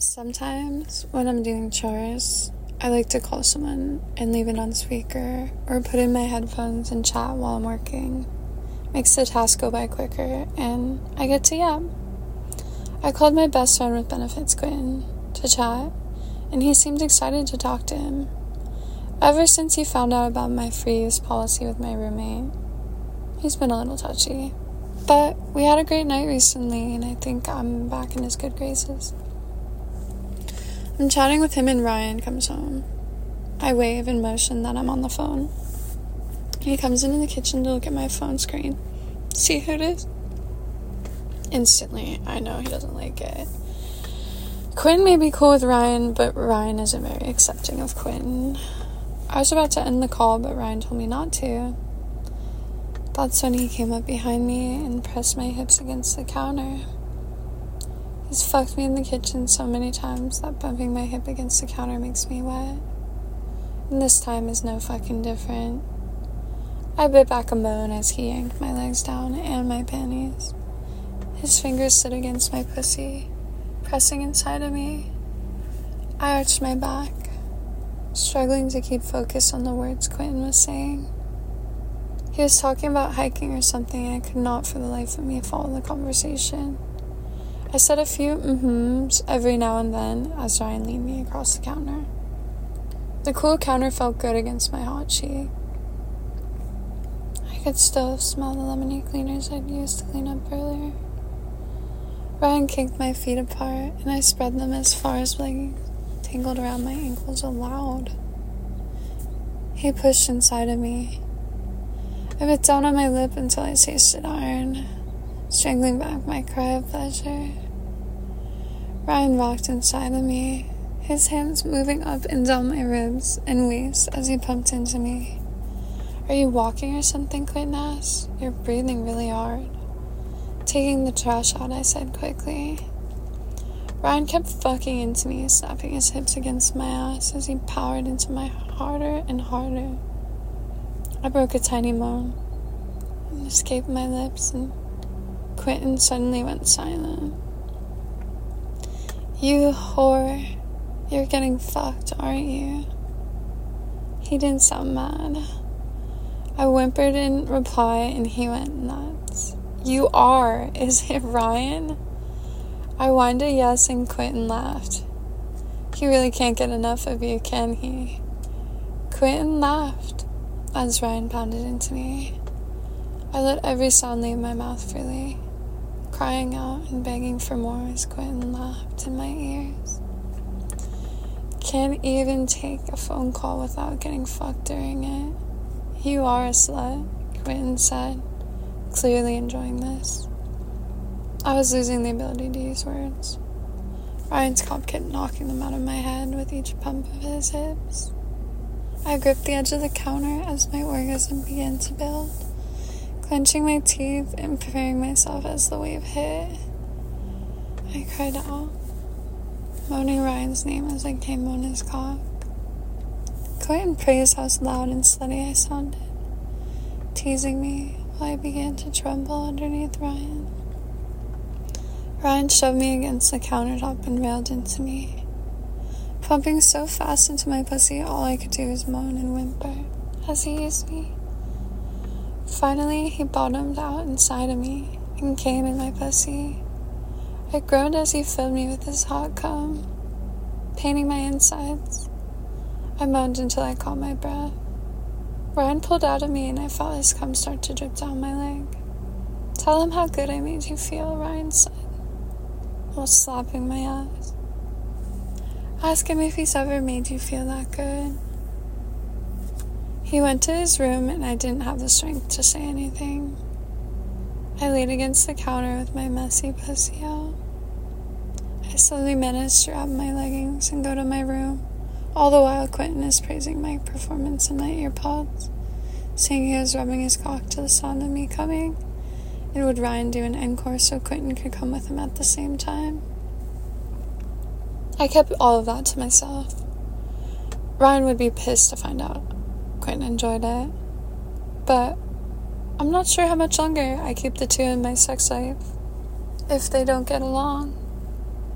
Sometimes when I'm doing chores, I like to call someone and leave it on speaker or put in my headphones and chat while I'm working. Makes the task go by quicker and I get to yap. I called my best friend with benefits, Quentin, to chat, and he seemed excited to talk to him. Ever since he found out about my free use policy with my roommate, he's been a little touchy. But we had a great night recently, and I think I'm back in his good graces. I'm chatting with him and Ryan comes home. I wave and motion that I'm on the phone. He comes into the kitchen to look at my phone screen. See who it is? Instantly, I know he doesn't like it. Quentin may be cool with Ryan, but Ryan isn't very accepting of Quentin. I was about to end the call, but Ryan told me not to. That's when he came up behind me and pressed my hips against the counter. He's fucked me in the kitchen so many times that bumping my hip against the counter makes me wet. And this time is no fucking different. I bit back a moan as he yanked my legs down and my panties. His fingers slid against my pussy, pressing inside of me. I arched my back, struggling to keep focus on the words Quentin was saying. He was talking about hiking or something, and I could not for the life of me follow the conversation. I said a few mm-hms every now and then as Ryan leaned me across the counter. The cool counter felt good against my hot cheek. I could still smell the lemony cleaners I'd used to clean up earlier. Ryan kicked my feet apart, and I spread them as far as leggings tangled around my ankles allowed. He pushed inside of me. I bit down on my lip until I tasted iron, strangling back my cry of pleasure. Ryan rocked inside of me, his hands moving up and down my ribs and waist as he pumped into me. "Are you walking or something?" Quentin asked. "You're breathing really hard." Taking the trash out, I said quickly. Ryan kept fucking into me, snapping his hips against my ass as he powered into my harder and harder. I broke a tiny moan and escaped my lips, and Quentin suddenly went silent. "You whore, you're getting fucked, aren't you?" He didn't sound mad. I whimpered in reply, and he went nuts. "You are, is it, Ryan?" I whined a yes, and Quentin laughed. "He really can't get enough of you, can he?" Quentin laughed as Ryan pounded into me. I let every sound leave my mouth freely, crying out and begging for more as Quentin laughed in my ears. "Can't even take a phone call without getting fucked during it. You are a slut," Quentin said, clearly enjoying this. I was losing the ability to use words. Ryan's cock kept knocking them out of my head with each pump of his hips. I gripped the edge of the counter as my orgasm began to build, clenching my teeth and preparing myself as the wave hit. I cried out, moaning Ryan's name as I came on his cock. Quentin praised how loud and slutty I sounded, teasing me while I began to tremble underneath Ryan. Ryan shoved me against the countertop and railed into me. Pumping so fast into my pussy, all I could do was moan and whimper as he used me. Finally, he bottomed out inside of me and came in my pussy. I groaned as he filled me with his hot cum, painting my insides. I moaned until I caught my breath. Ryan pulled out of me and I felt his cum start to drip down my leg. "Tell him how good I made you feel," Ryan said, while slapping my ass. "Ask him if he's ever made you feel that good." He went to his room and I didn't have the strength to say anything. I laid against the counter with my messy pussy out. I slowly managed to grab my leggings and go to my room, all the while Quentin is praising my performance in my earpods, saying he was rubbing his cock to the sound of me coming, and would Ryan do an encore so Quentin could come with him at the same time. I kept all of that to myself. Ryan would be pissed to find out Quentin enjoyed it, but I'm not sure how much longer I keep the two in my sex life if they don't get along.